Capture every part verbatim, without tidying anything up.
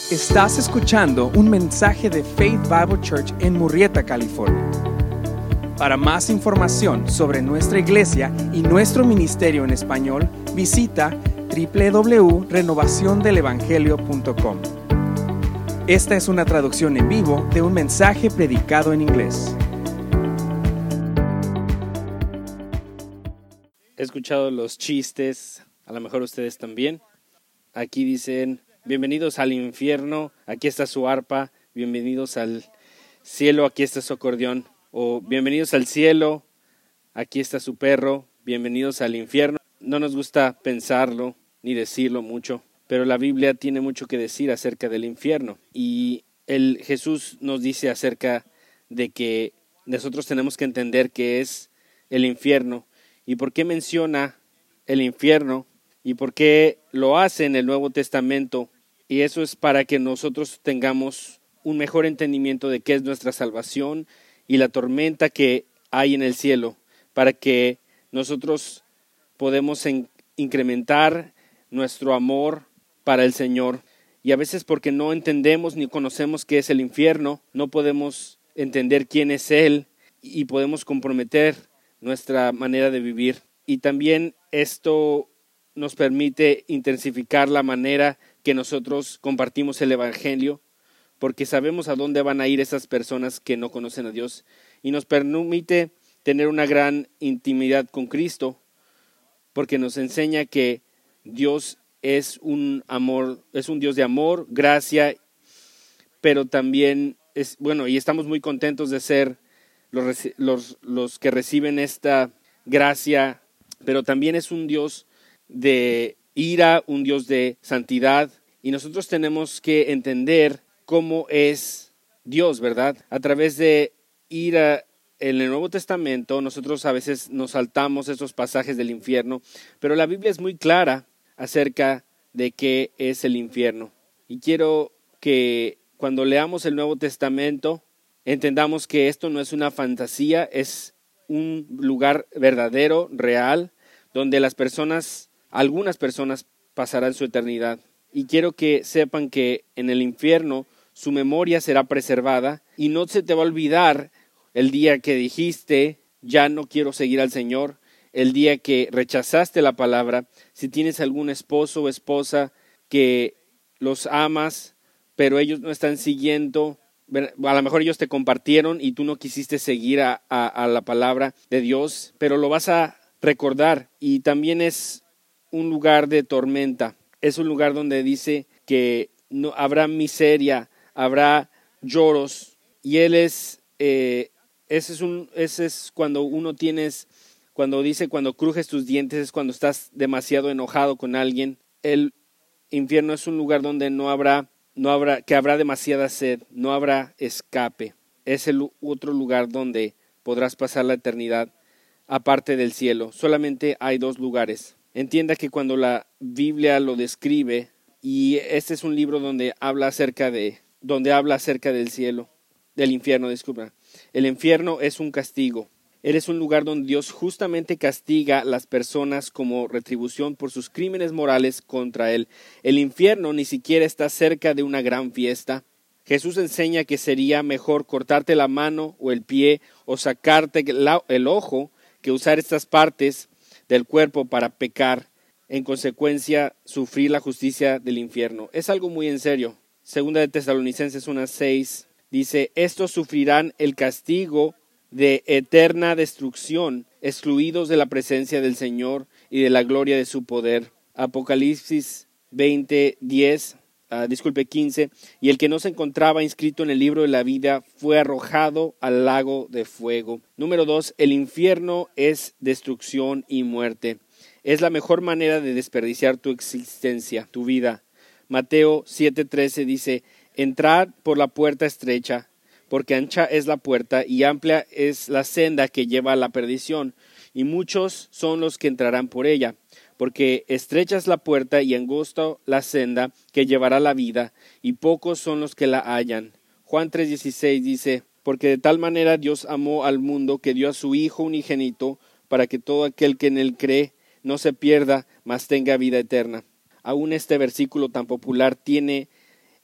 Estás escuchando un mensaje de Faith Bible Church en Murrieta, California. Para más información sobre nuestra iglesia y nuestro ministerio en español, visita doble u doble u doble u punto renovación del evangelio punto com. Esta es una traducción en vivo de un mensaje predicado en inglés. He escuchado los chistes, a lo mejor ustedes también. Aquí dicen: bienvenidos al infierno, aquí está su arpa. Bienvenidos al cielo, aquí está su acordeón. O bienvenidos al cielo, aquí está su perro. Bienvenidos al infierno. No nos gusta pensarlo ni decirlo mucho, pero la Biblia tiene mucho que decir acerca del infierno. Y el Jesús nos dice acerca de que nosotros tenemos que entender qué es el infierno y por qué menciona el infierno y por qué lo hace en el Nuevo Testamento. Y eso es para que nosotros tengamos un mejor entendimiento de qué es nuestra salvación y la tormenta que hay en el cielo, para que nosotros podemos en- incrementar nuestro amor para el Señor. Y a veces, porque no entendemos ni conocemos qué es el infierno, no podemos entender quién es Él y podemos comprometer nuestra manera de vivir. Y también esto nos permite intensificar la manera que nosotros compartimos el Evangelio, porque sabemos a dónde van a ir esas personas que no conocen a Dios, y nos permite tener una gran intimidad con Cristo, porque nos enseña que Dios es un amor, es un Dios de amor, gracia, pero también es bueno, y estamos muy contentos de ser los, los, los que reciben esta gracia, pero también es un Dios de ira, un Dios de santidad, y nosotros tenemos que entender cómo es Dios, ¿verdad? A través de ir a, en el Nuevo Testamento, nosotros a veces nos saltamos esos pasajes del infierno, pero la Biblia es muy clara acerca de qué es el infierno. Y quiero que cuando leamos el Nuevo Testamento entendamos que esto no es una fantasía, es un lugar verdadero, real, donde las personas, algunas personas pasarán su eternidad. Y quiero que sepan que en el infierno su memoria será preservada y no se te va a olvidar el día que dijiste: ya no quiero seguir al Señor, el día que rechazaste la palabra. Si tienes algún esposo o esposa que los amas, pero ellos no están siguiendo, a lo mejor ellos te compartieron y tú no quisiste seguir a, a, a la palabra de Dios, pero lo vas a recordar. Y también es un lugar de tormenta, es un lugar donde dice que no habrá miseria, habrá lloros, y él es, eh, ese es un, ese es cuando uno tienes, cuando dice cuando crujes tus dientes, es cuando estás demasiado enojado con alguien. El infierno es un lugar donde no habrá, no habrá, que habrá demasiada sed, no habrá escape. Es el otro lugar donde podrás pasar la eternidad aparte del cielo. Solamente hay dos lugares. Entienda que cuando la Biblia lo describe, y este es un libro donde habla acerca de, donde habla acerca del cielo, del infierno, disculpa. El infierno es un castigo. Él es un lugar donde Dios justamente castiga a las personas como retribución por sus crímenes morales contra Él. El infierno ni siquiera está cerca de una gran fiesta. Jesús enseña que sería mejor cortarte la mano o el pie o sacarte el ojo que usar estas partes del cuerpo para pecar, en consecuencia sufrir la justicia del infierno. Es algo muy en serio. Segunda de Tesalonicenses uno seis dice: estos sufrirán el castigo de eterna destrucción, excluidos de la presencia del Señor y de la gloria de su poder. Apocalipsis veinte diez, uh, disculpe quince, y el que no se encontraba inscrito en el libro de la vida fue arrojado al lago de fuego. Número dos, el infierno es destrucción y muerte. Es la mejor manera de desperdiciar tu existencia, tu vida. Mateo siete trece dice: entrad por la puerta estrecha, porque ancha es la puerta y amplia es la senda que lleva a la perdición, y muchos son los que entrarán por ella. Porque estrecha es la puerta y angosta la senda que llevará a la vida, y pocos son los que la hallan. Juan tres dieciséis dice: porque de tal manera Dios amó al mundo que dio a su Hijo unigénito, para que todo aquel que en él cree no se pierda, mas tenga vida eterna. Aún este versículo tan popular tiene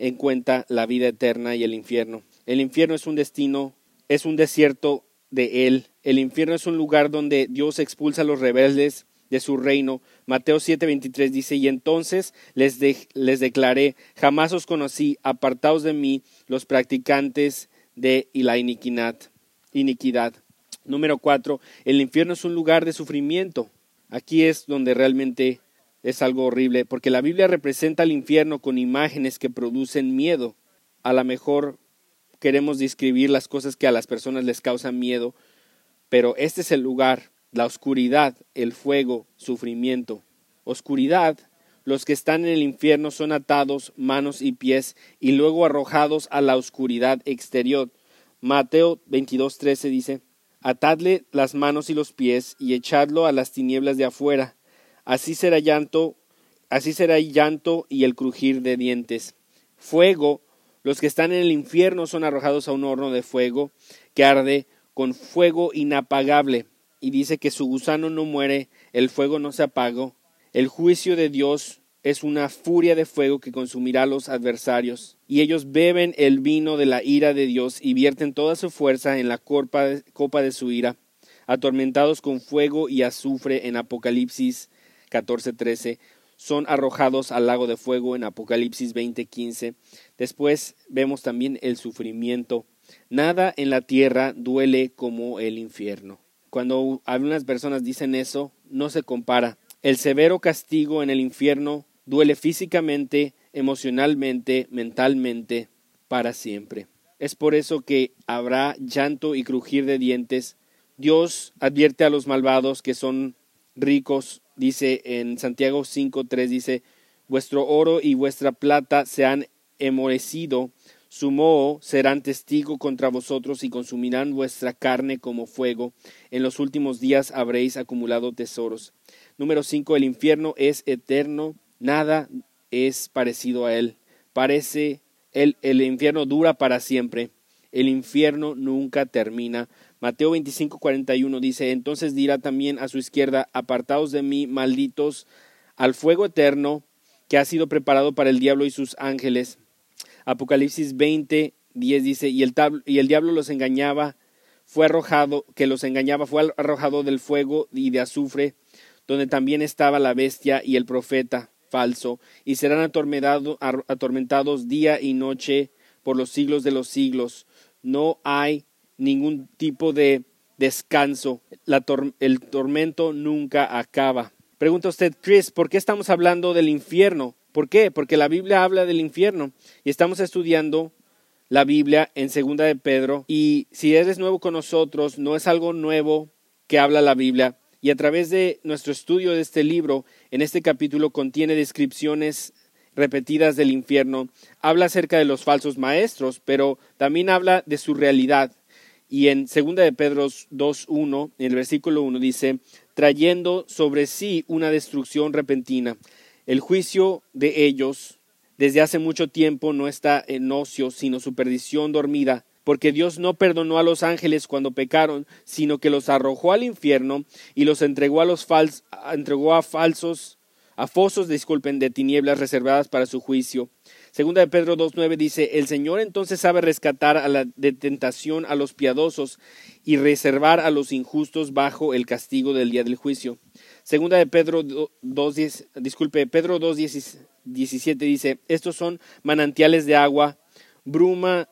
en cuenta la vida eterna y el infierno. El infierno es un destino, es un desierto de él. El infierno es un lugar donde Dios expulsa a los rebeldes de su reino. Mateo siete veintitrés dice, y entonces les, de, les declaré, jamás os conocí, apartaos de mí los practicantes de la iniquidad. iniquidad. Número cuatro, el infierno es un lugar de sufrimiento. Aquí es donde realmente es algo horrible, porque la Biblia representa el infierno con imágenes que producen miedo. A lo mejor queremos describir las cosas que a las personas les causan miedo, pero este es el lugar. La oscuridad, el fuego, sufrimiento. Oscuridad, los que están en el infierno son atados manos y pies y luego arrojados a la oscuridad exterior. Mateo veintidós trece dice, atadle las manos y los pies y echadlo a las tinieblas de afuera. Así será llanto, así será el llanto y el crujir de dientes. Fuego, los que están en el infierno son arrojados a un horno de fuego que arde con fuego inapagable. Y dice que su gusano no muere, el fuego no se apagó. El juicio de Dios es una furia de fuego que consumirá a los adversarios. Y ellos beben el vino de la ira de Dios y vierten toda su fuerza en la copa de, copa de su ira, atormentados con fuego y azufre en Apocalipsis catorce trece. Son arrojados al lago de fuego en Apocalipsis veinte quince. Después vemos también el sufrimiento. Nada en la tierra duele como el infierno. Cuando algunas personas dicen eso, no se compara. El severo castigo en el infierno duele físicamente, emocionalmente, mentalmente, para siempre. Es por eso que habrá llanto y crujir de dientes. Dios advierte a los malvados que son ricos, dice en Santiago cinco tres, dice, vuestro oro y vuestra plata se han enmohecido, su moho serán testigo contra vosotros y consumirán vuestra carne como fuego. En los últimos días habréis acumulado tesoros. Número cinco. El infierno es eterno. Nada es parecido a él. Parece, el, el infierno dura para siempre. El infierno nunca termina. Mateo veinticinco cuarenta y uno dice, entonces dirá también a su izquierda, apartaos de mí, malditos, al fuego eterno que ha sido preparado para el diablo y sus ángeles. Apocalipsis veinte diez dice, y el, tab- y el diablo los engañaba, fue arrojado, que los engañaba, fue arrojado del fuego y de azufre, donde también estaba la bestia y el profeta falso, y serán atormentados, atormentados día y noche por los siglos de los siglos. No hay ningún tipo de descanso, La tor- el tormento nunca acaba. Pregunta usted, Chris, ¿por qué estamos hablando del infierno? ¿Por qué? Porque la Biblia habla del infierno y estamos estudiando la Biblia en Segunda de Pedro, y si eres nuevo con nosotros, no es algo nuevo que habla la Biblia, y a través de nuestro estudio de este libro, en este capítulo contiene descripciones repetidas del infierno, habla acerca de los falsos maestros, pero también habla de su realidad. Y en Segunda de Pedro dos uno, en el versículo uno dice, trayendo sobre sí una destrucción repentina. El juicio de ellos desde hace mucho tiempo no está en ocio, sino su perdición dormida, porque Dios no perdonó a los ángeles cuando pecaron, sino que los arrojó al infierno y los entregó a los fals, entregó a falsos, a fosos, disculpen, de tinieblas reservadas para su juicio. Segunda de Pedro dos nueve dice, el Señor entonces sabe rescatar a la de tentación a los piadosos y reservar a los injustos bajo el castigo del día del juicio. Segunda de Pedro dos diez, disculpe, Pedro dos diecisiete dice, estos son manantiales de agua, bruma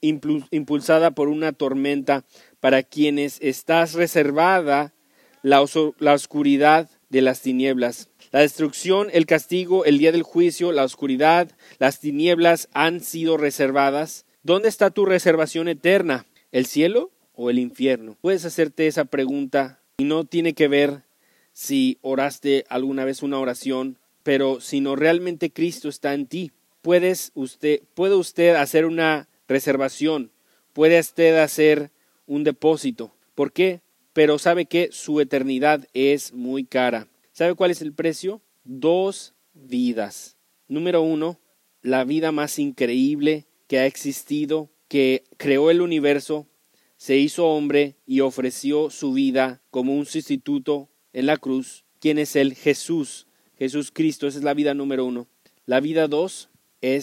impulsada por una tormenta, para quienes estás reservada la, oso, la oscuridad de las tinieblas. La destrucción, el castigo, el día del juicio, la oscuridad, las tinieblas han sido reservadas. ¿Dónde está tu reservación eterna? ¿El cielo o el infierno? Puedes hacerte esa pregunta y no tiene que ver si oraste alguna vez una oración, pero sino realmente Cristo está en ti. Puedes usted, puede usted hacer una reservación, puede usted hacer un depósito. ¿Por qué? Pero sabe que su eternidad es muy cara. ¿Sabe cuál es el precio? Dos vidas. Número uno, la vida más increíble que ha existido, que creó el universo, se hizo hombre y ofreció su vida como un sustituto en la cruz. ¿Quién es Él? Jesús, Jesús Cristo. Esa es la vida número uno. La vida dos es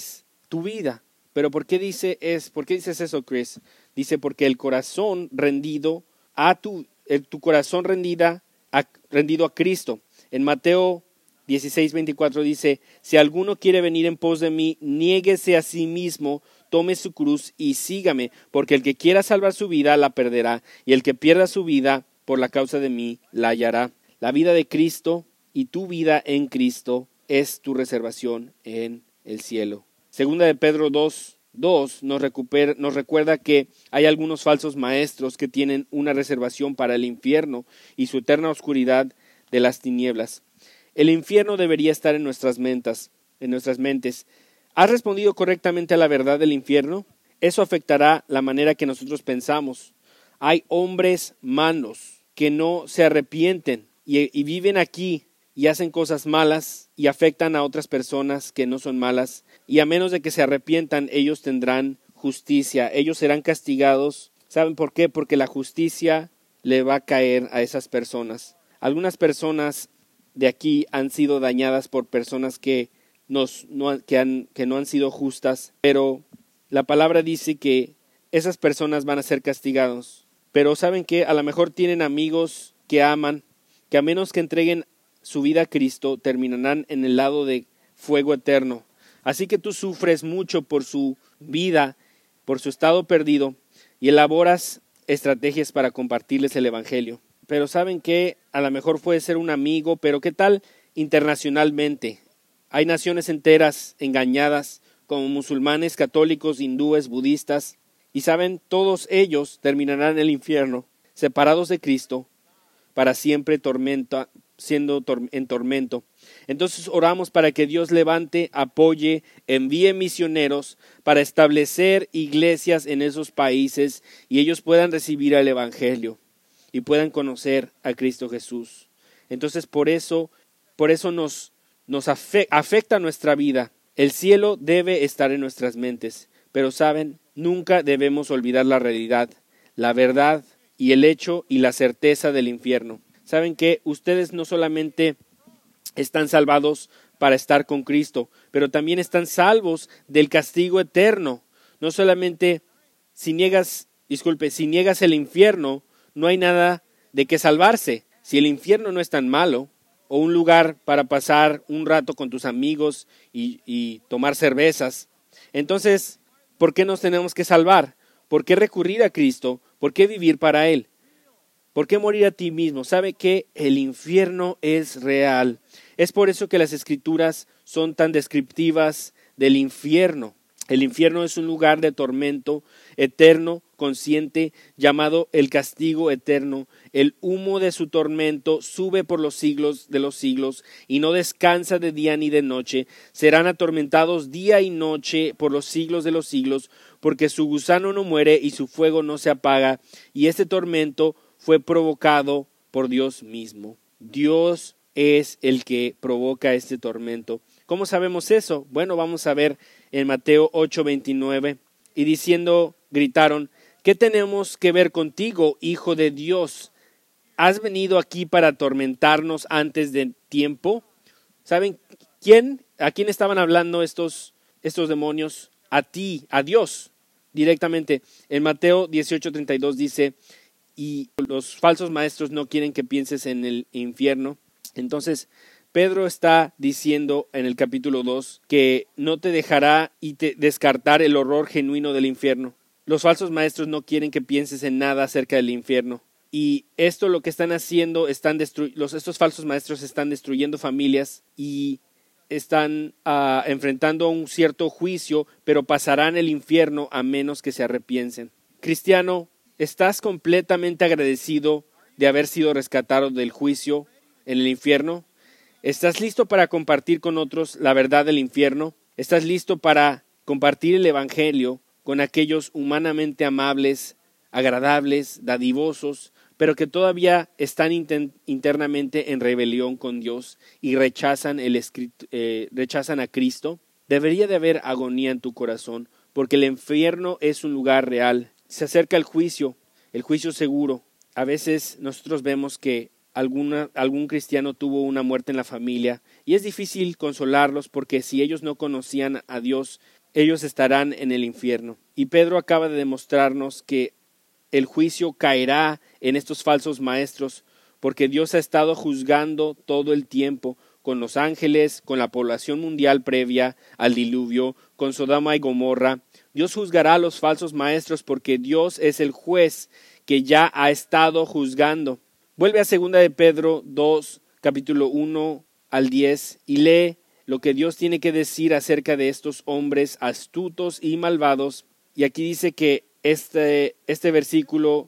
tu vida. Pero ¿por qué dice es, por qué dices eso, Chris? Dice porque el corazón rendido a tu, el, tu corazón rendida a, rendido a Cristo. En Mateo dieciséis veinticuatro dice, si alguno quiere venir en pos de mí, niéguese a sí mismo, tome su cruz y sígame, porque el que quiera salvar su vida la perderá, y el que pierda su vida por la causa de mí la hallará. La vida de Cristo y tu vida en Cristo es tu reservación en el cielo. Segunda de Pedro dos, dos nos, recupera, nos recuerda que hay algunos falsos maestros que tienen una reservación para el infierno y su eterna oscuridad de las tinieblas. El infierno debería estar en nuestras mentes, en nuestras mentes. ¿Has respondido correctamente a la verdad del infierno? Eso afectará la manera que nosotros pensamos. Hay hombres malos que no se arrepienten y, y viven aquí y hacen cosas malas y afectan a otras personas que no son malas, y a menos de que se arrepientan, ellos tendrán justicia, ellos serán castigados. ¿Saben por qué? Porque la justicia le va a caer a esas personas. Algunas personas de aquí han sido dañadas por personas que, nos, no, que, han, que no han sido justas, pero la palabra dice que esas personas van a ser castigados. Pero ¿saben qué? A lo mejor tienen amigos que aman, que a menos que entreguen su vida a Cristo, terminarán en el lado de fuego eterno. Así que tú sufres mucho por su vida, por su estado perdido, y elaboras estrategias para compartirles el evangelio. Pero ¿saben qué? A lo mejor puede ser un amigo, pero ¿qué tal internacionalmente? Hay naciones enteras engañadas, como musulmanes, católicos, hindúes, budistas, y ¿saben? Todos ellos terminarán en el infierno, separados de Cristo, para siempre tormenta, siendo tor- en tormento. Entonces oramos para que Dios levante, apoye, envíe misioneros para establecer iglesias en esos países y ellos puedan recibir el evangelio y puedan conocer a Cristo Jesús. Entonces por eso, por eso nos, nos afe- afecta nuestra vida. El cielo debe estar en nuestras mentes, pero saben, nunca debemos olvidar la realidad, la verdad y el hecho y la certeza del infierno. Saben que ustedes no solamente están salvados para estar con Cristo, pero también están salvos del castigo eterno. No solamente si niegas, disculpe, si niegas el infierno, no hay nada de qué salvarse. Si el infierno no es tan malo, o un lugar para pasar un rato con tus amigos y, y tomar cervezas, entonces, ¿por qué nos tenemos que salvar? ¿Por qué recurrir a Cristo? ¿Por qué vivir para Él? ¿Por qué morir a ti mismo? ¿Sabe que el infierno es real? Es por eso que las escrituras son tan descriptivas del infierno. El infierno es un lugar de tormento eterno, consciente, llamado el castigo eterno. El humo de su tormento sube por los siglos de los siglos y no descansa de día ni de noche. Serán atormentados día y noche por los siglos de los siglos, porque su gusano no muere y su fuego no se apaga. Y este tormento fue provocado por Dios mismo. Dios es el que provoca este tormento. ¿Cómo sabemos eso? Bueno, vamos a ver en Mateo ocho veintinueve. Y diciendo, gritaron, ¿qué tenemos que ver contigo, Hijo de Dios? ¿Has venido aquí para atormentarnos antes de tiempo? ¿Saben quién? ¿A quién estaban hablando estos, estos demonios? A ti, a Dios, directamente. En Mateo dieciocho treinta y dos dice, y los falsos maestros no quieren que pienses en el infierno. Entonces, Pedro está diciendo en el capítulo dos que no te dejará y te descartar el horror genuino del infierno. Los falsos maestros no quieren que pienses en nada acerca del infierno. Y esto lo que están haciendo, están destru- los, estos falsos maestros están destruyendo familias y están uh, enfrentando un cierto juicio, pero pasarán el infierno a menos que se arrepienten. Cristiano, ¿estás completamente agradecido de haber sido rescatado del juicio en el infierno? ¿Estás listo para compartir con otros la verdad del infierno? ¿Estás listo para compartir el evangelio con aquellos humanamente amables, agradables, dadivosos, pero que todavía están inter- internamente en rebelión con Dios y rechazan, el escrito, eh, rechazan a Cristo? Debería de haber agonía en tu corazón, porque el infierno es un lugar real. Se acerca el juicio, el juicio seguro. A veces nosotros vemos que alguna, algún cristiano tuvo una muerte en la familia y es difícil consolarlos porque si ellos no conocían a Dios, ellos estarán en el infierno. Y Pedro acaba de demostrarnos que el juicio caerá en estos falsos maestros, porque Dios ha estado juzgando todo el tiempo con los ángeles, con la población mundial previa al diluvio, con Sodoma y Gomorra. Dios juzgará a los falsos maestros porque Dios es el juez que ya ha estado juzgando. Vuelve a segunda de Pedro dos, capítulo uno al diez, y lee lo que Dios tiene que decir acerca de estos hombres astutos y malvados. Y aquí dice que este, este versículo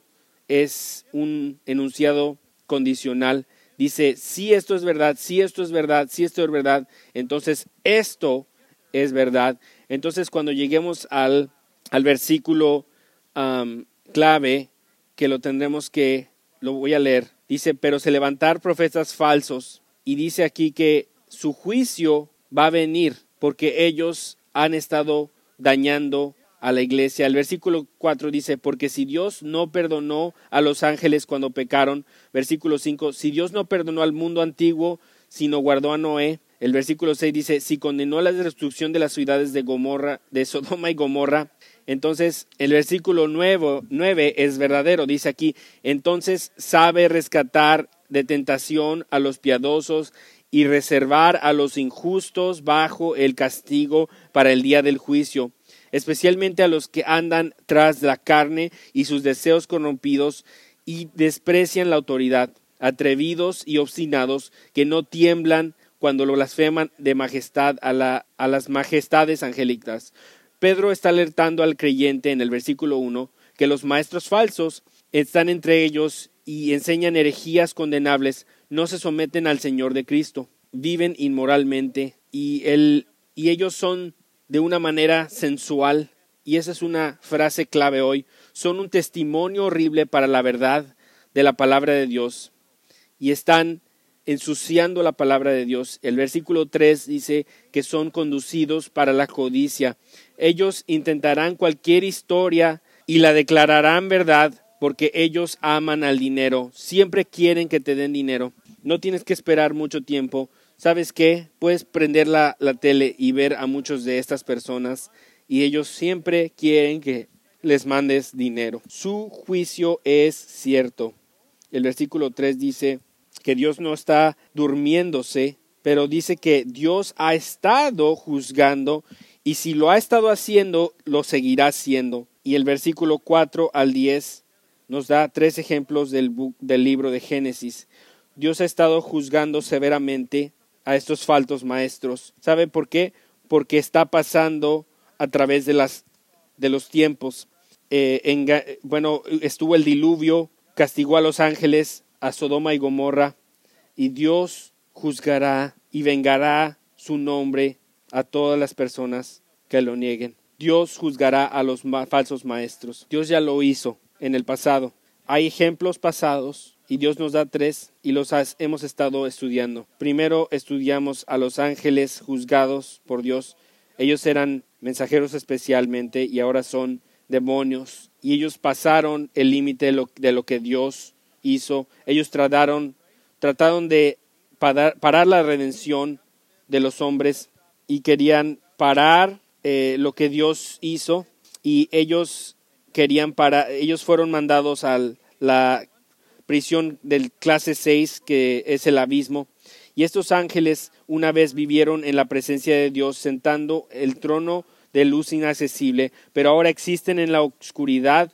es un enunciado condicional. Dice, si esto es verdad, si esto es verdad, si esto es verdad, entonces esto es verdad. Entonces cuando lleguemos al, al versículo um, clave, que lo tendremos que, lo voy a leer, dice, pero se levantar profetas falsos, y dice aquí que su juicio va a venir porque ellos han estado dañando a la iglesia. El versículo cuatro dice, porque si Dios no perdonó a los ángeles cuando pecaron. Versículo cinco, si Dios no perdonó al mundo antiguo, sino guardó a Noé. El versículo seis dice, si condenó la destrucción de las ciudades de Gomorra, de Sodoma y Gomorra. Entonces el versículo nueve es verdadero, dice aquí, entonces sabe rescatar de tentación a los piadosos y reservar a los injustos bajo el castigo para el día del juicio, especialmente a los que andan tras la carne y sus deseos corrompidos y desprecian la autoridad, atrevidos y obstinados que no tiemblan cuando lo blasfeman de majestad a, la, a las majestades angélicas. Pedro está alertando al creyente en el versículo uno que los maestros falsos están entre ellos y enseñan herejías condenables, no se someten al Señor de Cristo, viven inmoralmente y, el, y ellos son de una manera sensual, y esa es una frase clave hoy, son un testimonio horrible para la verdad de la palabra de Dios y están ensuciando la palabra de Dios. El versículo tres dice que son conducidos para la codicia. Ellos intentarán cualquier historia y la declararán verdad porque ellos aman al dinero. Siempre quieren que te den dinero. No tienes que esperar mucho tiempo. ¿Sabes qué? Puedes prender la, la tele y ver a muchos de estas personas y ellos siempre quieren que les mandes dinero. Su juicio es cierto. El versículo tres dice que Dios no está durmiéndose, pero dice que Dios ha estado juzgando y si lo ha estado haciendo, lo seguirá haciendo. Y el versículo cuatro al diez nos da tres ejemplos del, del libro de Génesis. Dios ha estado juzgando severamente a estos falsos maestros. ¿Sabe por qué? Porque está pasando a través de, las, de los tiempos. Eh, en, bueno, estuvo el diluvio, castigó a los ángeles, a Sodoma y Gomorra, y Dios juzgará y vengará su nombre a todas las personas que lo nieguen. Dios juzgará a los ma- falsos maestros. Dios ya lo hizo en el pasado. Hay ejemplos pasados y Dios nos da tres y los has, hemos estado estudiando. Primero estudiamos a los ángeles juzgados por Dios. Ellos eran mensajeros especialmente y ahora son demonios. Y ellos pasaron el límite de lo, de lo que Dios hizo. Ellos trataron, trataron de parar, parar la redención de los hombres y querían parar eh, lo que Dios hizo. Y ellos querían parar, ellos fueron mandados a la prisión del clase seis, que es el abismo. Y estos ángeles una vez vivieron en la presencia de Dios, sentando el trono de luz inaccesible, pero ahora existen en la oscuridad,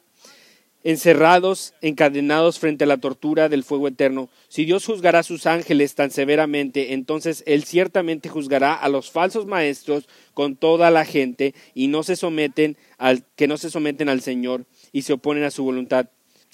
encerrados, encadenados frente a la tortura del fuego eterno. Si Dios juzgará a sus ángeles tan severamente, entonces Él ciertamente juzgará a los falsos maestros con toda la gente y no se someten al, que no se someten al Señor y se oponen a su voluntad.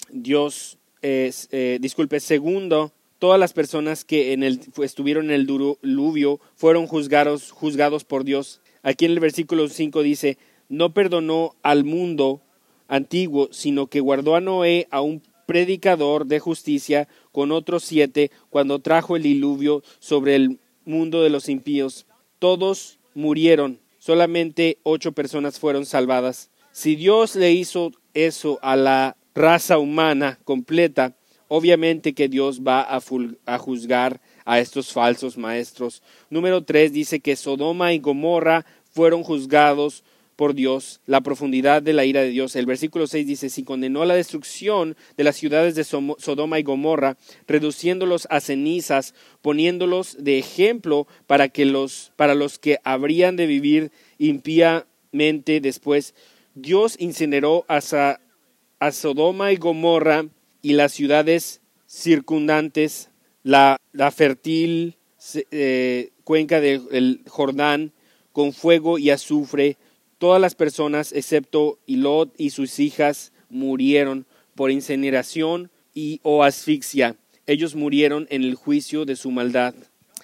Dios, eh, eh, disculpe, segundo, todas las personas que en el, estuvieron en el diluvio fueron juzgados, juzgados por Dios. Aquí en el versículo cinco dice, no perdonó al mundo antiguo, sino que guardó a Noé, a un predicador de justicia, con otros siete, cuando trajo el diluvio sobre el mundo de los impíos. Todos murieron, solamente ocho personas fueron salvadas. Si Dios le hizo eso a la raza humana completa, obviamente que Dios va a, ful- a juzgar a estos falsos maestros. Número tres dice que Sodoma y Gomorra fueron juzgados por Dios, la profundidad de la ira de Dios. El versículo seis dice, si condenó la destrucción de las ciudades de Sodoma y Gomorra, reduciéndolos a cenizas, poniéndolos de ejemplo para, que los, para los que habrían de vivir impíamente después. Dios incineró a, a Sodoma y Gomorra y las ciudades circundantes, la, la fértil eh, cuenca del Jordán, con fuego y azufre. Todas las personas, excepto Lot y sus hijas, murieron por incineración y o asfixia. Ellos murieron en el juicio de su maldad.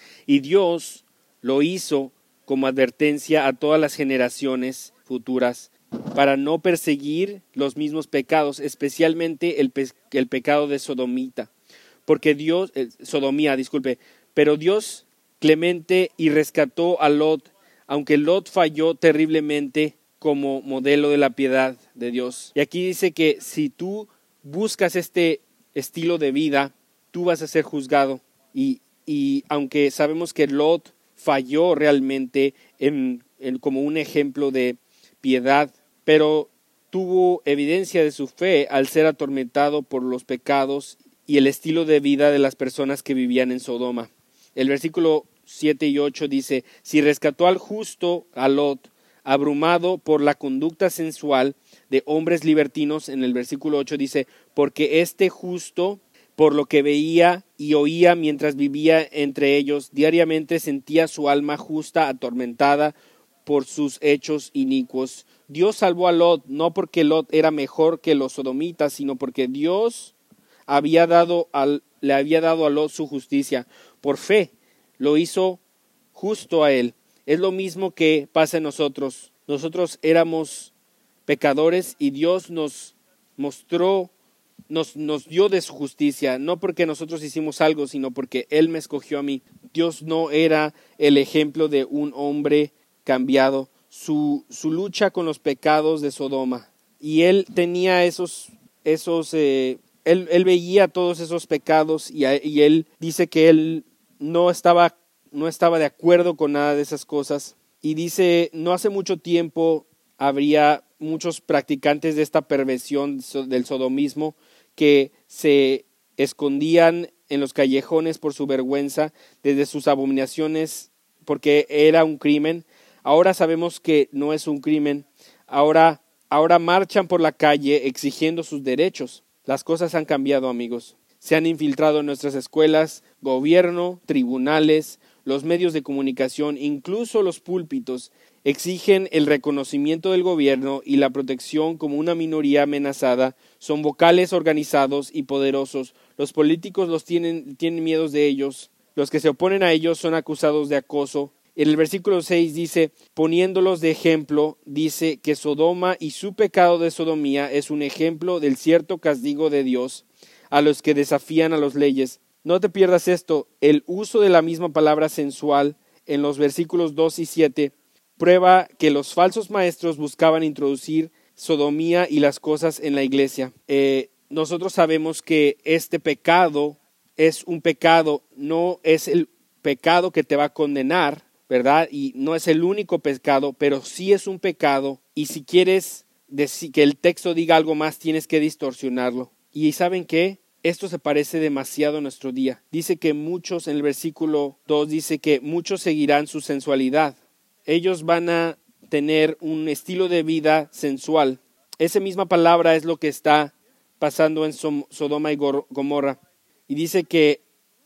Y Dios lo hizo como advertencia a todas las generaciones futuras, para no perseguir los mismos pecados, especialmente el, pe- el pecado de sodomita. Porque Dios, eh, sodomía, disculpe, pero Dios clemente y rescató a Lot, aunque Lot falló terriblemente como modelo de la piedad de Dios. Y aquí dice que si tú buscas este estilo de vida, tú vas a ser juzgado. Y, y aunque sabemos que Lot falló realmente en, en, como un ejemplo de piedad, pero tuvo evidencia de su fe al ser atormentado por los pecados y el estilo de vida de las personas que vivían en Sodoma. El versículo siete y ocho dice, si rescató al justo, a Lot, abrumado por la conducta sensual de hombres libertinos, en el versículo ocho dice, porque este justo, por lo que veía y oía mientras vivía entre ellos, diariamente sentía su alma justa atormentada por sus hechos inicuos. Dios salvó a Lot, no porque Lot era mejor que los sodomitas, sino porque Dios había dado al, le había dado a Lot su justicia. Por fe lo hizo justo a él. Es lo mismo que pasa en nosotros. Nosotros éramos pecadores y Dios nos mostró, nos, nos dio de su justicia, no porque nosotros hicimos algo, sino porque Él me escogió a mí. Dios no era el ejemplo de un hombre cambiado. Su, su lucha con los pecados de Sodoma. Y Él tenía esos, esos eh, él, él veía todos esos pecados y, y Él dice que Él no estaba, no estaba de acuerdo con nada de esas cosas. Y dice, no hace mucho tiempo habría muchos practicantes de esta perversión del sodomismo que se escondían en los callejones por su vergüenza, desde sus abominaciones, porque era un crimen. Ahora sabemos que no es un crimen. Ahora, ahora marchan por la calle exigiendo sus derechos. Las cosas han cambiado, amigos. Se han infiltrado en nuestras escuelas, gobierno, tribunales, los medios de comunicación, incluso los púlpitos, exigen el reconocimiento del gobierno y la protección como una minoría amenazada. Son vocales organizados y poderosos. Los políticos los tienen, tienen miedos de ellos. Los que se oponen a ellos son acusados de acoso. En el versículo seis dice, poniéndolos de ejemplo, dice que Sodoma y su pecado de sodomía es un ejemplo del cierto castigo de Dios a los que desafían a las leyes. No te pierdas esto, el uso de la misma palabra sensual en los versículos dos y siete prueba que los falsos maestros buscaban introducir sodomía y las cosas en la iglesia. Eh, nosotros sabemos que este pecado es un pecado, no es el pecado que te va a condenar, ¿verdad? Y no es el único pecado, pero sí es un pecado. Y si quieres decir que el texto diga algo más, tienes que distorsionarlo. ¿Y saben qué? Esto se parece demasiado a nuestro día. Dice que muchos, en el versículo dos, dice que muchos seguirán su sensualidad. Ellos van a tener un estilo de vida sensual. Esa misma palabra es lo que está pasando en Sodoma y Gomorra. Y dice que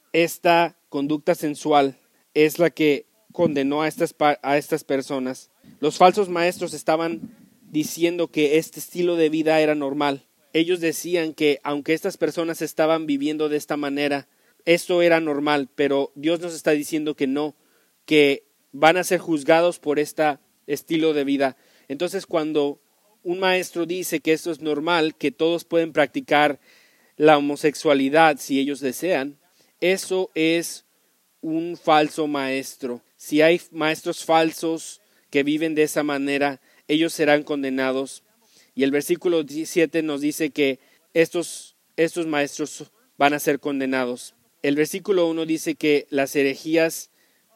esta conducta sensual es la que condenó a estas, a estas personas. Los falsos maestros estaban diciendo que este estilo de vida era normal. Ellos decían que aunque estas personas estaban viviendo de esta manera, esto era normal, pero Dios nos está diciendo que no, que van a ser juzgados por este estilo de vida. Entonces, cuando un maestro dice que esto es normal, que todos pueden practicar la homosexualidad si ellos desean, eso es un falso maestro. Si hay maestros falsos que viven de esa manera, ellos serán condenados. Y el versículo siete nos dice que estos, estos maestros van a ser condenados. El versículo uno dice que las herejías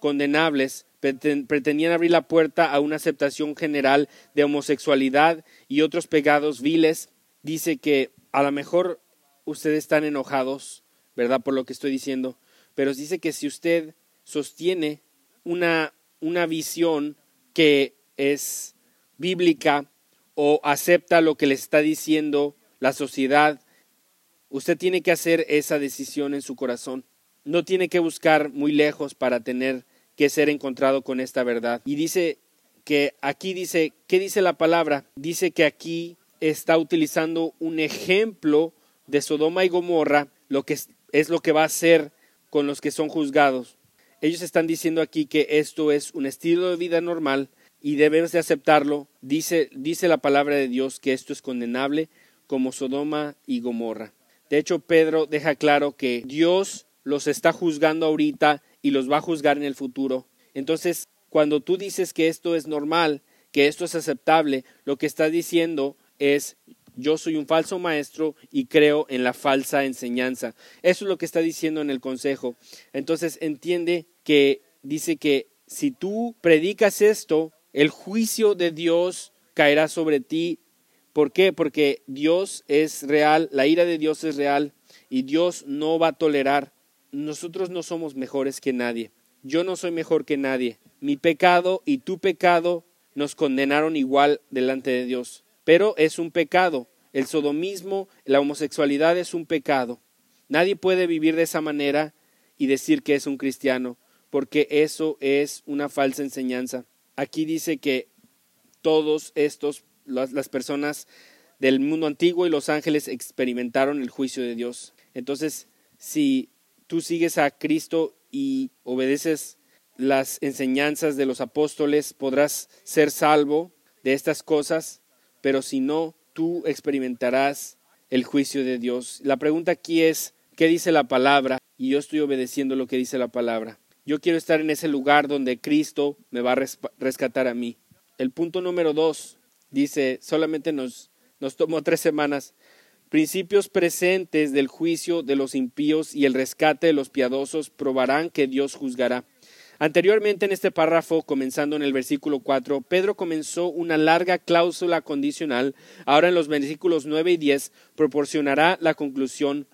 condenables, pretendían abrir la puerta a una aceptación general de homosexualidad y otros pecados viles. Dice que a lo mejor ustedes están enojados, ¿verdad?, por lo que estoy diciendo, pero dice que si usted sostiene una, una visión que es bíblica o acepta lo que le está diciendo la sociedad, usted tiene que hacer esa decisión en su corazón. No tiene que buscar muy lejos para tener que ser encontrado con esta verdad. Y dice que aquí dice, ¿qué dice la palabra? Dice que aquí está utilizando un ejemplo de Sodoma y Gomorra, lo que es, es lo que va a hacer con los que son juzgados. Ellos están diciendo aquí que esto es un estilo de vida normal y debemos de aceptarlo. Dice, dice la palabra de Dios que esto es condenable como Sodoma y Gomorra. De hecho, Pedro deja claro que Dios los está juzgando ahorita y los va a juzgar en el futuro. Entonces, cuando tú dices que esto es normal, que esto es aceptable, lo que estás diciendo es: yo soy un falso maestro y creo en la falsa enseñanza. Eso es lo que está diciendo en el consejo. Entonces entiende que dice que si tú predicas esto, el juicio de Dios caerá sobre ti. ¿Por qué? Porque Dios es real, la ira de Dios es real y Dios no va a tolerar. Nosotros no somos mejores que nadie. Yo no soy mejor que nadie. Mi pecado y tu pecado nos condenaron igual delante de Dios. Pero es un pecado. El sodomismo, la homosexualidad es un pecado. Nadie puede vivir de esa manera y decir que es un cristiano, porque eso es una falsa enseñanza. Aquí dice que todos estos, las, las personas del mundo antiguo y los ángeles experimentaron el juicio de Dios. Entonces, si tú sigues a Cristo y obedeces las enseñanzas de los apóstoles, podrás ser salvo de estas cosas, pero si no, tú experimentarás el juicio de Dios. La pregunta aquí es, ¿qué dice la palabra? Y yo estoy obedeciendo lo que dice la palabra. Yo quiero estar en ese lugar donde Cristo me va a rescatar a mí. El punto número dos dice, solamente nos, nos tomó tres semanas, principios presentes del juicio de los impíos y el rescate de los piadosos probarán que Dios juzgará. Anteriormente en este párrafo, comenzando en el versículo cuatro, Pedro comenzó una larga cláusula condicional. Ahora en los versículos nueve y diez proporcionará la conclusión.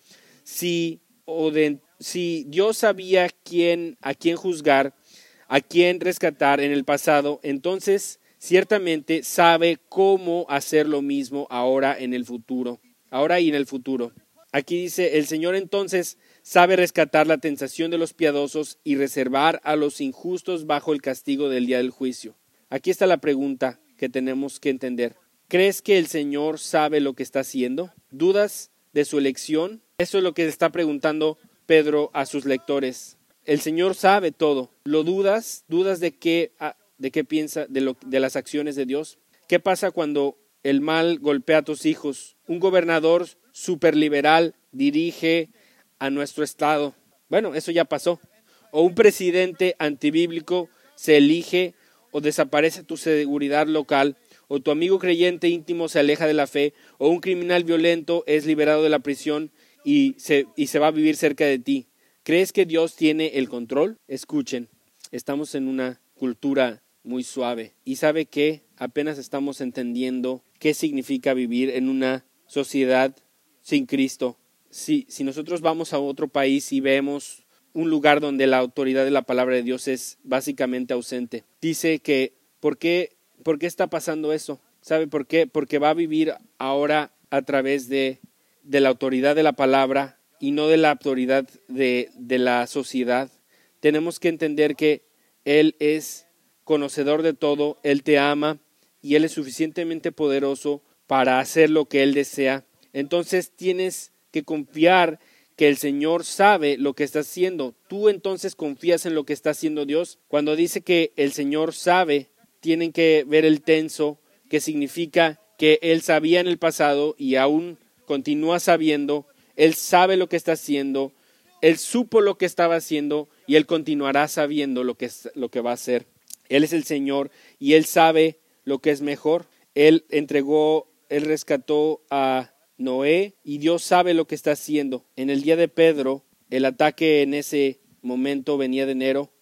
Si, o de, si Dios sabía quién, a quién juzgar, a quién rescatar en el pasado, entonces ciertamente sabe cómo hacer lo mismo ahora en el futuro. Ahora y en el futuro. Aquí dice, el Señor entonces sabe rescatar la tentación de los piadosos y reservar a los injustos bajo el castigo del día del juicio. Aquí está la pregunta que tenemos que entender. ¿Crees que el Señor sabe lo que está haciendo? ¿Dudas de su elección? Eso es lo que está preguntando Pedro a sus lectores. El Señor sabe todo. ¿Lo dudas? ¿Dudas de qué, de qué piensa de, lo, de las acciones de Dios? ¿Qué pasa cuando el mal golpea a tus hijos? Un gobernador superliberal dirige a nuestro estado. Bueno, eso ya pasó. O un presidente antibíblico se elige o desaparece tu seguridad local, o tu amigo creyente íntimo se aleja de la fe, o un criminal violento es liberado de la prisión y se, y se va a vivir cerca de ti. ¿Crees que Dios tiene el control? Escuchen, estamos en una cultura muy suave y sabe que apenas estamos entendiendo qué significa vivir en una sociedad sin Cristo. Si, si nosotros vamos a otro país y vemos un lugar donde la autoridad de la palabra de Dios es básicamente ausente, dice que ¿por qué, por qué está pasando eso? ¿Sabe por qué? Porque va a vivir ahora a través de, de la autoridad de la palabra y no de la autoridad de, de la sociedad. Tenemos que entender que Él es conocedor de todo, Él te ama y Él es suficientemente poderoso para hacer lo que Él desea. Entonces tienes que confiar que el Señor sabe lo que está haciendo. ¿Tú entonces confías en lo que está haciendo Dios? Cuando dice que el Señor sabe, tienen que ver el tenso, que significa que Él sabía en el pasado y aún continúa sabiendo. Él sabe lo que está haciendo, Él supo lo que estaba haciendo y Él continuará sabiendo lo que, lo que va a hacer. Él es el Señor y Él sabe lo que es mejor. Él entregó, Él rescató a Noé y Dios sabe lo que está haciendo. En el día de Pedro, el ataque en ese momento venía de enero.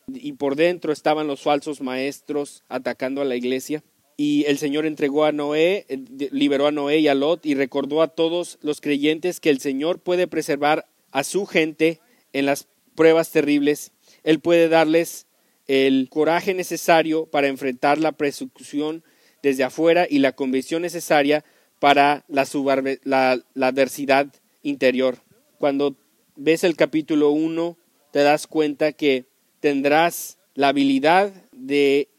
y por dentro estaban los falsos maestros atacando a la iglesia. Y el Señor entregó a Noé, liberó a Noé y a Lot y recordó a todos los creyentes que el Señor puede preservar a su gente en las pruebas terribles. Él puede darles el coraje necesario para enfrentar la persecución desde afuera y la convicción necesaria para la, subarve, la, la adversidad interior. Cuando ves el capítulo uno, te das cuenta que tendrás la habilidad de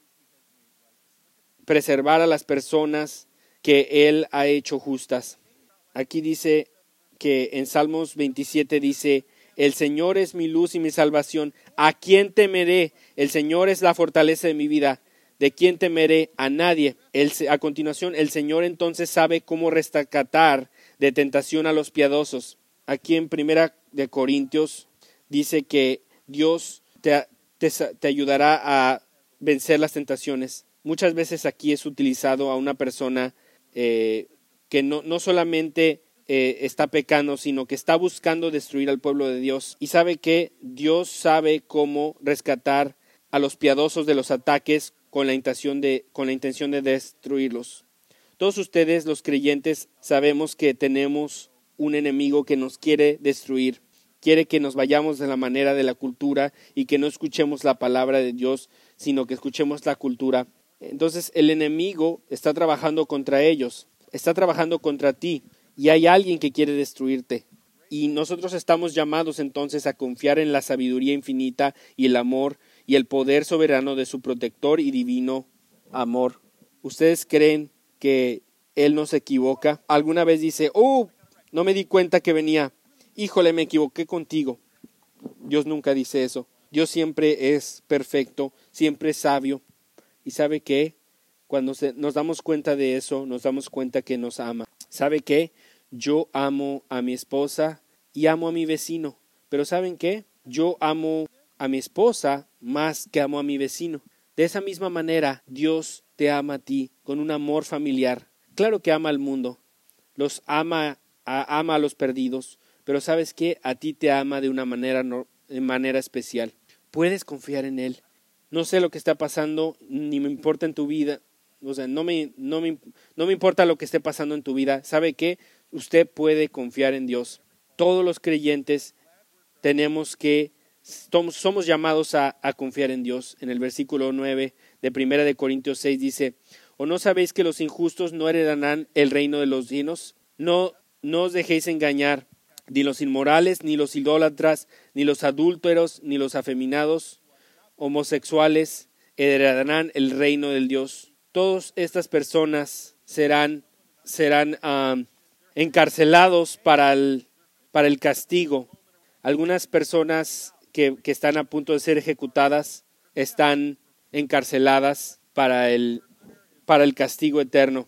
preservar a las personas que Él ha hecho justas. Aquí dice que en Salmos veintisiete dice: el Señor es mi luz y mi salvación. ¿A quién temeré? El Señor es la fortaleza de mi vida. ¿De quién temeré? A nadie. Él, a continuación, el Señor entonces sabe cómo rescatar de tentación a los piadosos. Aquí en Primera de Corintios dice que Dios te, te, te ayudará a vencer las tentaciones. Muchas veces aquí es utilizado a una persona eh, que no, no solamente eh, está pecando, sino que está buscando destruir al pueblo de Dios. Y sabe que Dios sabe cómo rescatar a los piadosos de los ataques con la intención de, con la intención de destruirlos. Todos ustedes, los creyentes, sabemos que tenemos un enemigo que nos quiere destruir. Quiere que nos vayamos de la manera de la cultura y que no escuchemos la palabra de Dios, sino que escuchemos la cultura. Entonces el enemigo está trabajando contra ellos, está trabajando contra ti y hay alguien que quiere destruirte. Y nosotros estamos llamados entonces a confiar en la sabiduría infinita y el amor y el poder soberano de su protector y divino amor. ¿Ustedes creen que Él no se equivoca? ¿Alguna vez dice: oh, no me di cuenta que venía, híjole, me equivoqué contigo? Dios nunca dice eso. Dios siempre es perfecto, siempre es sabio. ¿Y sabe qué? Cuando se, nos damos cuenta de eso, nos damos cuenta que nos ama. ¿Sabe qué? Yo amo a mi esposa y amo a mi vecino. Pero ¿saben qué? Yo amo a mi esposa más que amo a mi vecino. De esa misma manera, Dios te ama a ti con un amor familiar. Claro que ama al mundo, los ama a, ama a los perdidos, pero ¿sabes qué? A ti te ama de una manera, no, de manera especial. Puedes confiar en Él. No sé lo que está pasando, ni me importa en tu vida. O sea, no me, no me, no me importa lo que esté pasando en tu vida. ¿Sabe qué? Usted puede confiar en Dios. Todos los creyentes tenemos que, somos, somos llamados a, a confiar en Dios. En el versículo nueve de Primera de Corintios seis dice: ¿o no sabéis que los injustos no heredarán el reino de los dignos? No, no os dejéis engañar, ni los inmorales, ni los idólatras, ni los adúlteros, ni los afeminados, homosexuales heredarán el reino del Dios. Todas estas personas serán, serán uh, encarcelados para el, para el castigo. Algunas personas que, que están a punto de ser ejecutadas están encarceladas para el, para el castigo eterno.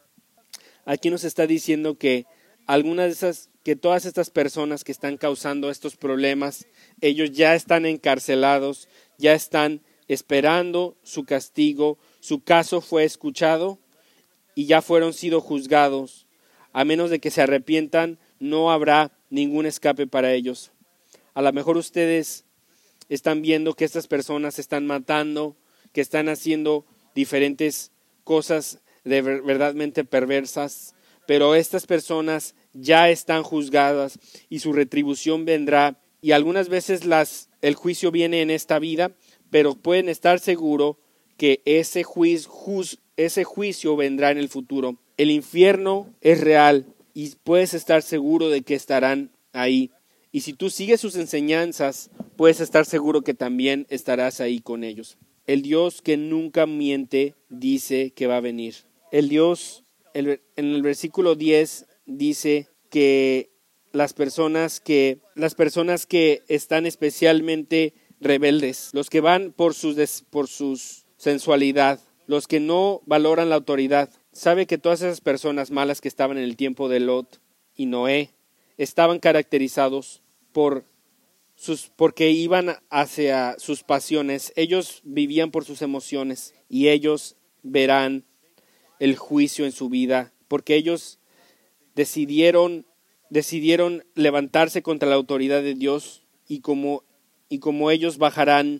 Aquí nos está diciendo que algunas de esas, que todas estas personas que están causando estos problemas, ellos ya están encarcelados, ya están esperando su castigo, su caso fue escuchado y ya fueron sido juzgados. A menos de que se arrepientan, no habrá ningún escape para ellos. A lo mejor ustedes están viendo que estas personas se están matando, que están haciendo diferentes cosas de verdaderamente perversas, pero estas personas ya están juzgadas y su retribución vendrá. Y algunas veces las, el juicio viene en esta vida, pero pueden estar seguros que ese, juicio, juz, ese juicio vendrá en el futuro. El infierno es real y puedes estar seguro de que estarán ahí. Y si tú sigues sus enseñanzas, puedes estar seguro que también estarás ahí con ellos. El Dios que nunca miente dice que va a venir. El Dios, el, en el versículo diez, dice que las personas que, las personas que están especialmente rebeldes, los que van por su por sus sensualidad, los que no valoran la autoridad. Sabe que todas esas personas malas que estaban en el tiempo de Lot y Noé estaban caracterizados por sus, porque iban hacia sus pasiones. Ellos vivían por sus emociones y ellos verán el juicio en su vida, porque ellos decidieron, decidieron levantarse contra la autoridad de Dios y como, y como ellos bajarán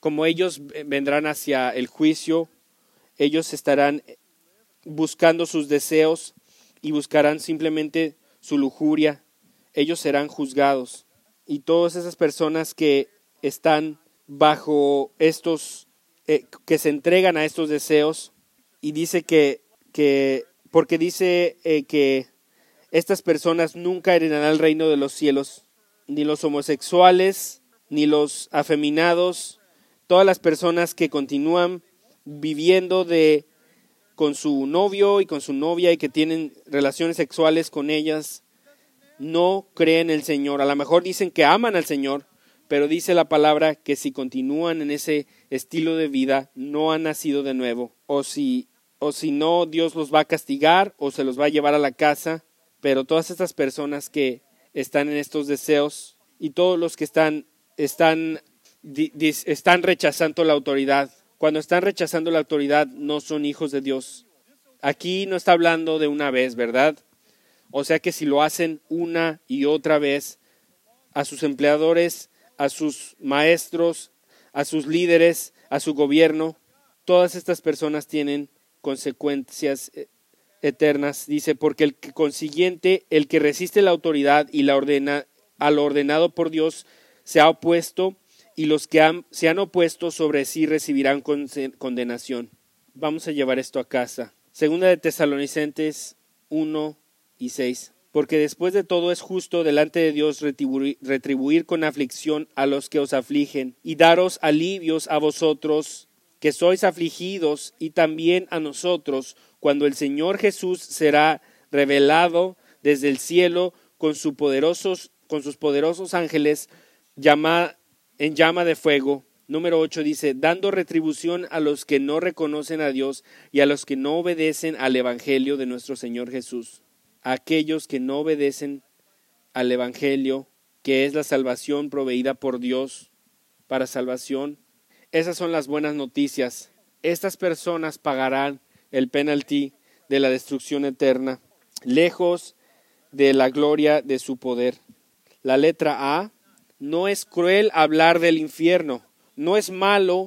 como ellos vendrán hacia el juicio, ellos estarán buscando sus deseos y buscarán simplemente su lujuria. Ellos serán juzgados. Y todas esas personas que están bajo estos, eh, que se entregan a estos deseos, y dice que, que porque dice eh, que estas personas nunca heredarán el reino de los cielos, ni los homosexuales, ni los afeminados, todas las personas que continúan viviendo de con su novio y con su novia y que tienen relaciones sexuales con ellas, no creen en el Señor. A lo mejor dicen que aman al Señor, pero dice la palabra que si continúan en ese estilo de vida, no han nacido de nuevo. O si, o si no, Dios los va a castigar o se los va a llevar a la casa. Pero todas estas personas que están en estos deseos y todos los que están, están, di, di, están rechazando la autoridad, cuando están rechazando la autoridad, no son hijos de Dios. Aquí no está hablando de una vez, ¿verdad? O sea que si lo hacen una y otra vez, a sus empleadores, a sus maestros, a sus líderes, a su gobierno, todas estas personas tienen consecuencias eternas. Dice, porque el que consiguiente, el que resiste la autoridad y la ordena, a lo ordenado por Dios, se ha opuesto, y los que han, se han opuesto sobre sí recibirán condenación. Vamos a llevar esto a casa. Segunda de Tesalonicenses uno y seis. Porque después de todo es justo delante de Dios retribuir, retribuir con aflicción a los que os afligen, y daros alivios a vosotros que sois afligidos, y también a nosotros, cuando el Señor Jesús será revelado desde el cielo con, sus poderosos, con sus poderosos ángeles llama, en llama de fuego. Número ocho dice, dando retribución a los que no reconocen a Dios y a los que no obedecen al Evangelio de nuestro Señor Jesús. Aquellos que no obedecen al Evangelio, que es la salvación proveída por Dios para salvación. Esas son las buenas noticias. Estas personas pagarán el penalti de la destrucción eterna, lejos de la gloria de su poder. La letra A, no es cruel hablar del infierno. No es malo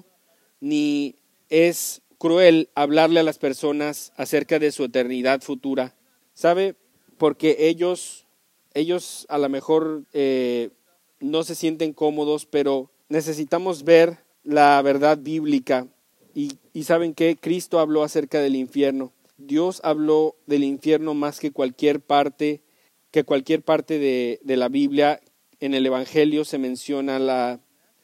ni es cruel hablarle a las personas acerca de su eternidad futura. ¿Sabe? Porque ellos, ellos a lo mejor eh, no se sienten cómodos, pero necesitamos ver la verdad bíblica. Y, y ¿saben qué? Cristo habló acerca del infierno. Dios habló del infierno más que cualquier parte, que cualquier parte de, de la Biblia. En el Evangelio se menciona, la,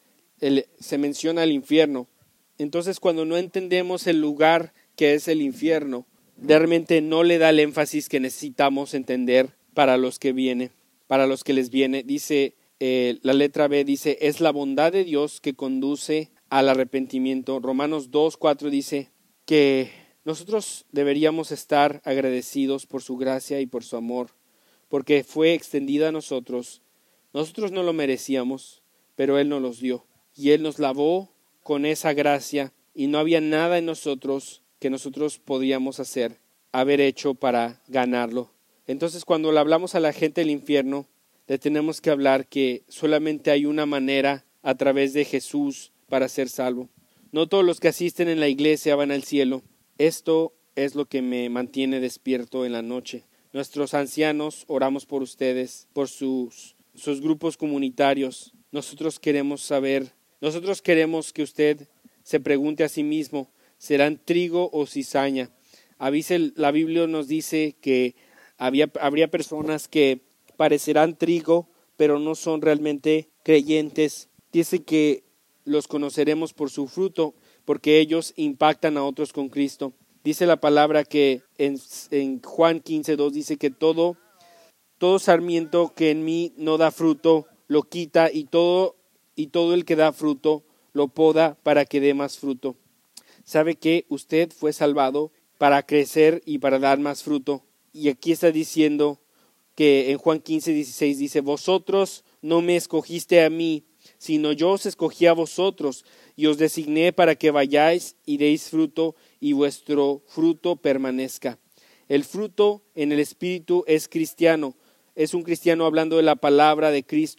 el, se menciona el infierno. Entonces, cuando no entendemos el lugar que es el infierno, realmente no le da el énfasis que necesitamos entender para los que viene, para los que les viene. Dice, eh, la letra B dice, es la bondad de Dios que conduce al arrepentimiento. Romanos dos, cuatro dice que nosotros deberíamos estar agradecidos por su gracia y por su amor, porque fue extendida a nosotros. Nosotros no lo merecíamos, pero Él nos los dio. Y Él nos lavó con esa gracia, y no había nada en nosotros que nosotros podíamos hacer, haber hecho para ganarlo. Entonces, cuando le hablamos a la gente del infierno, le tenemos que hablar que solamente hay una manera a través de Jesús para ser salvo. No todos los que asisten en la iglesia van al cielo. Esto es lo que me mantiene despierto en la noche. Nuestros ancianos, oramos por ustedes, por sus, sus grupos comunitarios. Nosotros queremos saber, nosotros queremos que usted se pregunte a sí mismo, ¿serán trigo o cizaña? Avise, la Biblia nos dice que había, habría personas que parecerán trigo, pero no son realmente creyentes. Dice que los conoceremos por su fruto, porque ellos impactan a otros con Cristo. Dice la palabra que en, en Juan quince, dos dice que todo, todo sarmiento que en mí no da fruto, lo quita, y todo, y todo el que da fruto, lo poda para que dé más fruto. ¿Sabe que usted fue salvado para crecer y para dar más fruto? Y aquí está diciendo que en Juan quince, dieciséis dice, vosotros no me escogiste a mí, sino yo os escogí a vosotros, y os designé para que vayáis y deis fruto, y vuestro fruto permanezca. El fruto en el Espíritu es cristiano, es un cristiano hablando de la palabra de Cristo,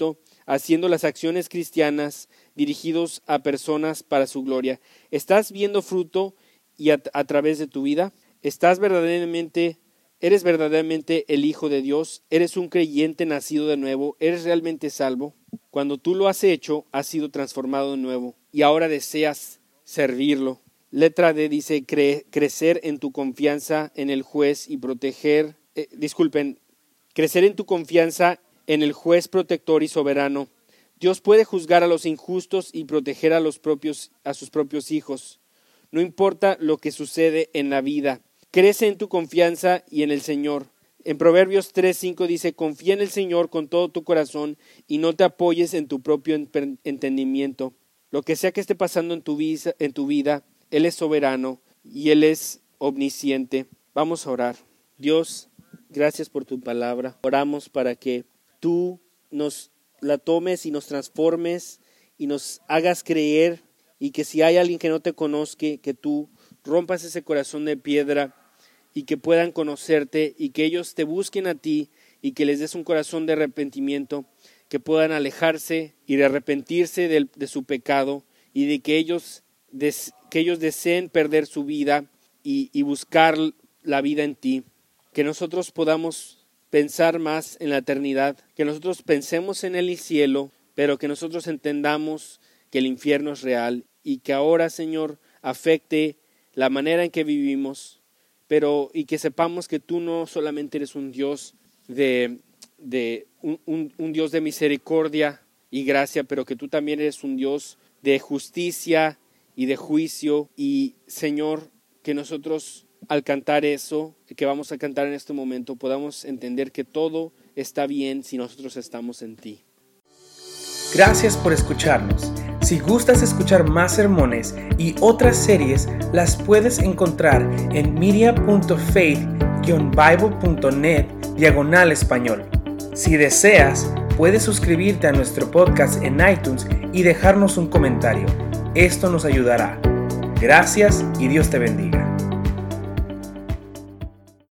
haciendo las acciones cristianas dirigidos a personas para su gloria. ¿Estás viendo fruto y a, a través de tu vida? ¿Estás verdaderamente, eres verdaderamente el Hijo de Dios? ¿Eres un creyente nacido de nuevo? ¿Eres realmente salvo? Cuando tú lo has hecho, has sido transformado de nuevo y ahora deseas servirlo. Letra D dice cre- crecer en tu confianza en el juez y proteger, eh, disculpen, crecer en tu confianza en el juez protector y soberano. Dios puede juzgar a los injustos y proteger a los propios, a sus propios hijos. No importa lo que sucede en la vida. Crece en tu confianza y en el Señor. En Proverbios tres cinco dice, confía en el Señor con todo tu corazón y no te apoyes en tu propio entendimiento. Lo que sea que esté pasando en tu, vida, en tu vida, Él es soberano y Él es omnisciente. Vamos a orar. Dios, gracias por tu palabra. Oramos para que tú nos la tomes y nos transformes y nos hagas creer, y que si hay alguien que no te conozca, que tú rompas ese corazón de piedra y que puedan conocerte y que ellos te busquen a ti y que les des un corazón de arrepentimiento, que puedan alejarse y de arrepentirse de, de su pecado y de que ellos, des, que ellos deseen perder su vida y, y buscar la vida en ti. Que nosotros podamos pensar más en la eternidad, que nosotros pensemos en el cielo, pero que nosotros entendamos que el infierno es real y que ahora, Señor, afecte la manera en que vivimos, pero y que sepamos que tú no solamente eres un Dios de, de un, un, un Dios de misericordia y gracia, pero que tú también eres un Dios de justicia y de juicio. Y, Señor, que nosotros al cantar eso, que vamos a cantar en este momento, podamos entender que todo está bien si nosotros estamos en ti. Gracias por escucharnos. Si gustas escuchar más sermones y otras series, las puedes encontrar en media punto faith guion bible punto net diagonal español. Si deseas, puedes suscribirte a nuestro podcast en iTunes y dejarnos un comentario. Esto nos ayudará. Gracias y Dios te bendiga.